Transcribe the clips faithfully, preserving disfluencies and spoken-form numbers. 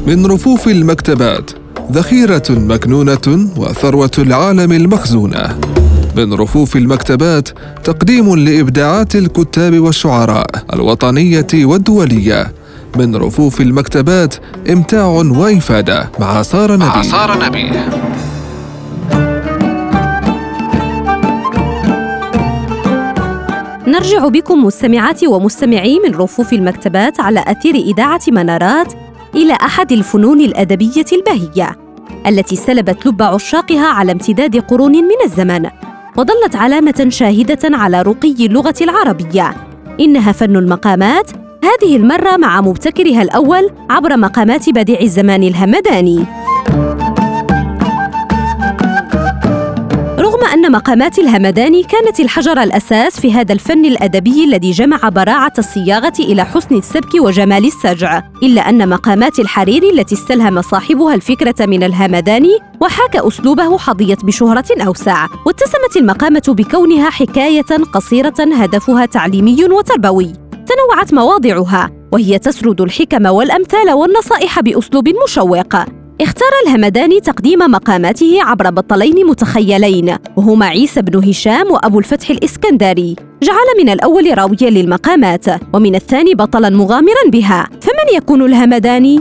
من رفوف المكتبات ذخيرة مكنونة وثروة العالم المخزونة. من رفوف المكتبات تقديم لإبداعات الكتاب والشعراء الوطنية والدولية. من رفوف المكتبات إمتاع وإفادة مع سارة نبيه. مع سارة نبيه. نرجع بكم مستمعات ومستمعي من رفوف المكتبات على أثير إذاعة منارات إلى أحد الفنون الأدبية البهية التي سلبت لب عشاقها على امتداد قرون من الزمن، وظلت علامة شاهدة على رقي اللغة العربية. إنها فن المقامات، هذه المرة مع مبتكرها الأول عبر مقامات بديع الزمان الهمداني. رغم أن مقامات الهمداني كانت الحجر الأساس في هذا الفن الأدبي الذي جمع براعة الصياغة إلى حسن السبك وجمال السجع، إلا أن مقامات الحريري التي استلهم صاحبها الفكرة من الهمداني وحاك أسلوبه حظيت بشهرة أوسع، واتسمت المقامة بكونها حكاية قصيرة هدفها تعليمي وتربوي. تنوعت مواضعها وهي تسرد الحكم والأمثال والنصائح بأسلوب مشوق. اختار الهمداني تقديم مقاماته عبر بطلين متخيلين، وهما عيسى بن هشام وأبو الفتح الإسكندري. جعل من الأول راوياً للمقامات، ومن الثاني بطلاً مغامراً بها. فمن يكون الهمداني؟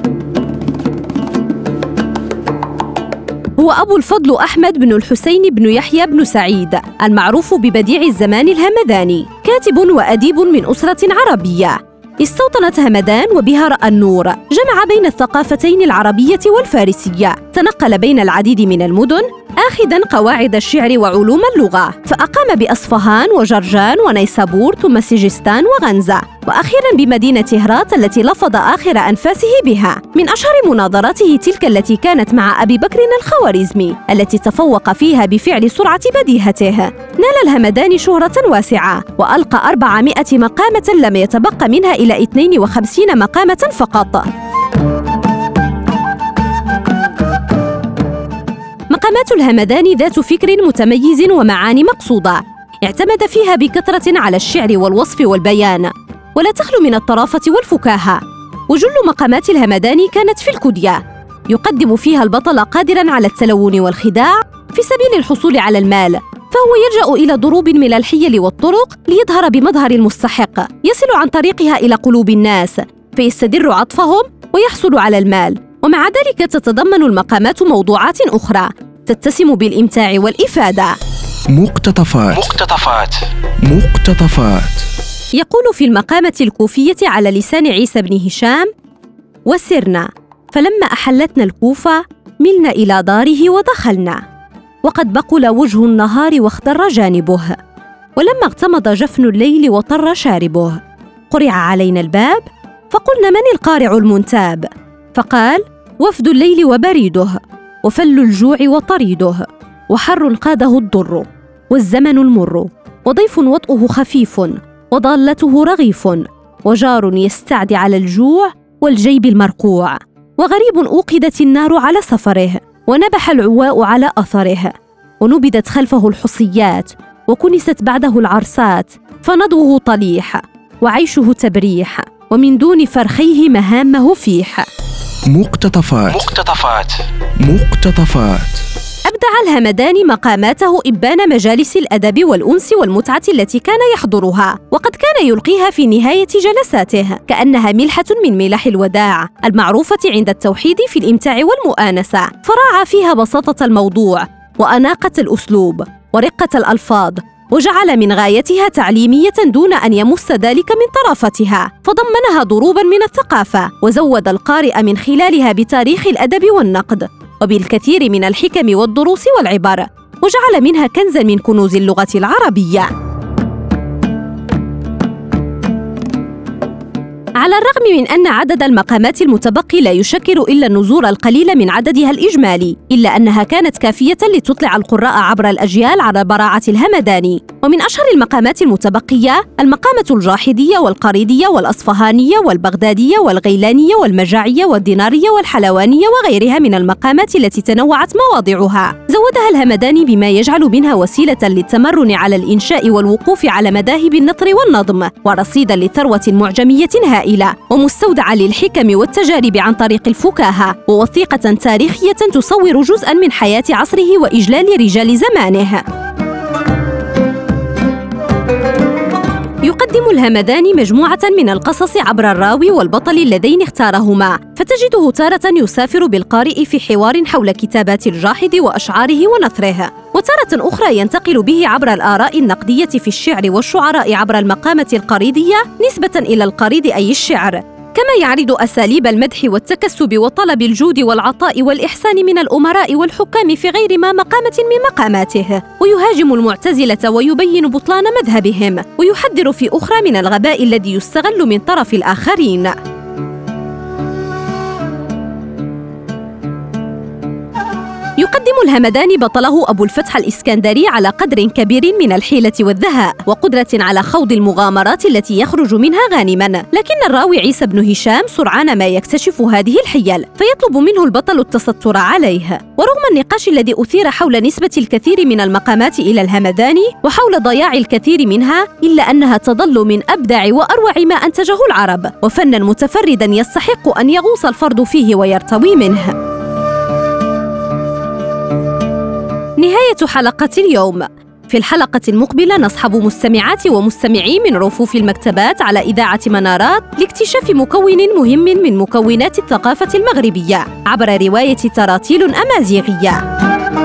هو أبو الفضل أحمد بن الحسين بن يحيى بن سعيد، المعروف ببديع الزمان الهمداني، كاتب وأديب من أسرة عربية. استوطنت همدان وبها رأى النور، جمع بين الثقافتين العربية والفارسية، تنقل بين العديد من المدن آخذاً قواعد الشعر وعلوم اللغة، فأقام بأصفهان وجرجان ونيسابور ثم سجستان وغنزة، وأخيراً بمدينة هرات التي لفظ آخر أنفاسه بها. من أشهر مناظراته تلك التي كانت مع أبي بكر الخوارزمي، التي تفوق فيها بفعل سرعة بديهته. نال الهمداني شهرة واسعة، وألقى أربعمائة مقامة لم يتبقى منها إلى اثنين وخمسين مقامة فقط. مقامات الهمداني ذات فكر متميز ومعاني مقصودة، اعتمد فيها بكثرة على الشعر والوصف والبيان، ولا تخلو من الطرافة والفكاهة. وجل مقامات الهمداني كانت في الكدية، يقدم فيها البطل قادراً على التلون والخداع في سبيل الحصول على المال، فهو يلجأ إلى ضروب من الحيل والطرق ليظهر بمظهر المستحق، يصل عن طريقها إلى قلوب الناس فيستدر عطفهم ويحصل على المال. ومع ذلك تتضمن المقامات موضوعات أخرى تتسم بالإمتاع والإفادة. مقتطفات مقتطفات مقتطفات يقول في المقامة الكوفية على لسان عيسى بن هشام: وسرنا فلما أحلتنا الكوفة ملنا إلى داره ودخلنا، وقد بقل وجه النهار واخضر جانبه، ولما اغتمض جفن الليل وطر شاربه قرع علينا الباب فقلنا من القارع المنتاب؟ فقال: وفد الليل وبريده، وفل الجوع وطريده، وحر قاده الضر، والزمن المر، وضيف وطئه خفيف، وضالته رغيف، وجار يستعدي على الجوع والجيب المرقوع، وغريب أوقدت النار على سفره، ونبح العواء على أثره، ونبدت خلفه الحصيات، وكنست بعده العرسات، فنضوه طليح، وعيشه تبريح، ومن دون فرخيه مهامه فيح. مقتطفات مقتطفات مقتطفات أبدع الهمداني مقاماته إبان مجالس الأدب والأنس والمتعة التي كان يحضرها، وقد كان يلقيها في نهاية جلساته كأنها ملحة من ملح الوداع المعروفة عند التوحيد في الإمتاع والمؤانسة، فراعى فيها بساطة الموضوع وأناقة الأسلوب ورقة الألفاظ، وجعل من غايتها تعليمية دون أن يمس ذلك من طرافتها، فضمنها ضروباً من الثقافة، وزود القارئ من خلالها بتاريخ الأدب والنقد وبالكثير من الحكم والدروس والعبر، وجعل منها كنزاً من كنوز اللغة العربية. على الرغم من أن عدد المقامات المتبقي لا يشكل إلا النزور القليل من عددها الإجمالي، إلا أنها كانت كافية لتطلع القراء عبر الأجيال على براعة الهمداني. ومن أشهر المقامات المتبقية المقامة الجاحظية والقريدية والأصفهانية والبغدادية والغيلانية والمجاعية والدينارية والحلوانية وغيرها من المقامات التي تنوعت مواضعها. زودها الهمداني بما يجعل منها وسيلة للتمرن على الإنشاء والوقوف على مذاهب النثر والنظم، ورصيداً لثروة معجمية هائلة. هائلة ومستودعا للحكم والتجارب عن طريق الفكاهة، ووثيقة تاريخية تصور جزءاً من حياة عصره وإجلال رجال زمانه. يقدم الهمداني مجموعة من القصص عبر الراوي والبطل اللذين اختارهما، فتجده تارة يسافر بالقارئ في حوار حول كتابات الجاحظ وأشعاره ونثره، وتارة أخرى ينتقل به عبر الآراء النقدية في الشعر والشعراء عبر المقامة القريضية نسبة إلى القريض أي الشعر، كما يعرض أساليب المدح والتكسب وطلب الجود والعطاء والإحسان من الأمراء والحكام في غير ما مقامة من مقاماته، ويهاجم المعتزلة ويبين بطلان مذهبهم، ويحذر في أخرى من الغباء الذي يستغل من طرف الآخرين. يقدم الهمداني بطله أبو الفتح الإسكندري على قدر كبير من الحيلة والذهاء وقدرة على خوض المغامرات التي يخرج منها غانماً، لكن الراوي عيسى بن هشام سرعان ما يكتشف هذه الحيل فيطلب منه البطل التستر عليه. ورغم النقاش الذي أثير حول نسبة الكثير من المقامات إلى الهمداني وحول ضياع الكثير منها، إلا أنها تظل من أبدع وأروع ما أنتجه العرب، وفناً متفرداً يستحق أن يغوص الفرد فيه ويرتوي منه. نهاية حلقة اليوم. في الحلقة المقبلة نصحب مستمعات ومستمعي من رفوف المكتبات على إذاعة منارات لاكتشاف مكون مهم من مكونات الثقافة المغربية عبر رواية تراتيل أمازيغية.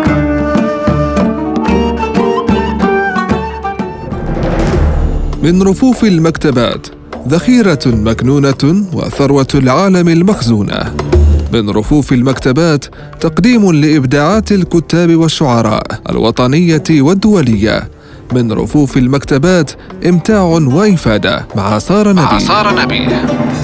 من رفوف المكتبات، ذخيرة مكنونة وثروة العالم المخزونة. من رفوف المكتبات، تقديم لإبداعات الكتاب والشعراء الوطنية والدولية. من رفوف المكتبات، إمتاع وإفادة مع سارة نبيل.